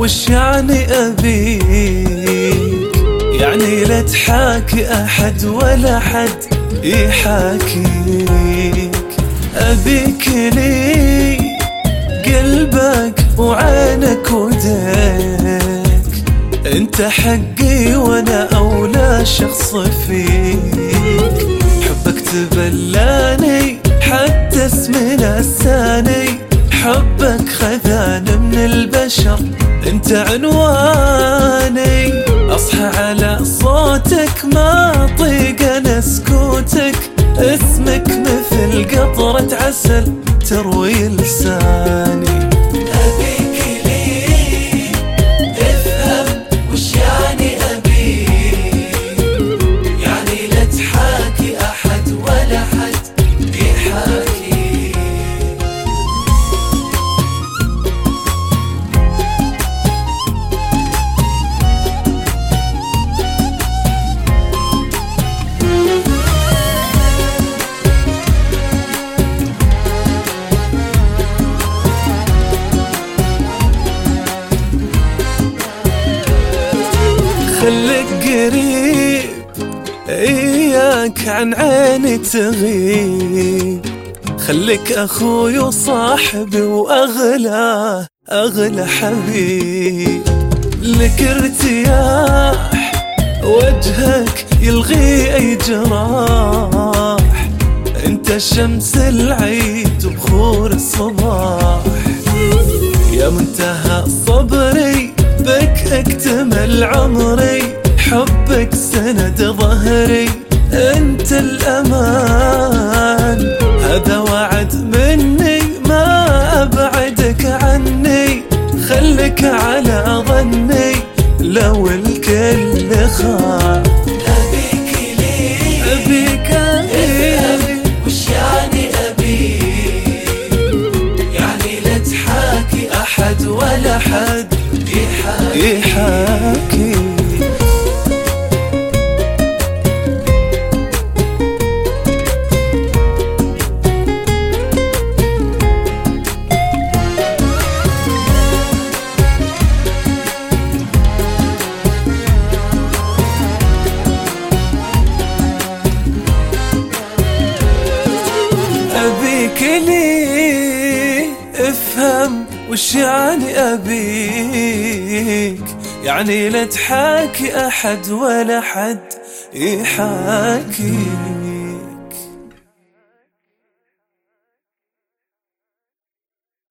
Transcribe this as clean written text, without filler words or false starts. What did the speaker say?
وش يعني أبيك؟ يعني لا تحاكي أحد ولا حد يحاكيك. أبيك لي قلبك وعينك وديك، انت حقي وانا اولى شخص فيك. حبك تبلاني حتى اسمنا الثاني، حبك خذان من البشر انت عنواني. اصحى على صوتك ما اطيق انا سكوتك، اسمك مثل قطرة عسل تروي لساني. أبيك لي افهم وش يعني أبيك، يعني لا تحاكي أحد ولا حد يحاكي. خليك قريب إياك عن عيني تغيب، خليك أخوي وصاحبي وأغلى حبيب. لك ارتياح وجهك يلغي أي جراح، انت شمس العيد وبخور الصباح. يا منتهى صبري بك اكتمل عمري، حبك سند ظهري انت الامان. هذا وعد مني ما ابعدك عني، خليك على ظني لو الكل خاف. أبيك لي أبيك وش يعني أبيك، يعني لا تحاكي أحد ولا حد يحاكي. أبيك لي افهم وش يعني أبيك، يعني لا تحاكي أحد ولا حد يحاكي.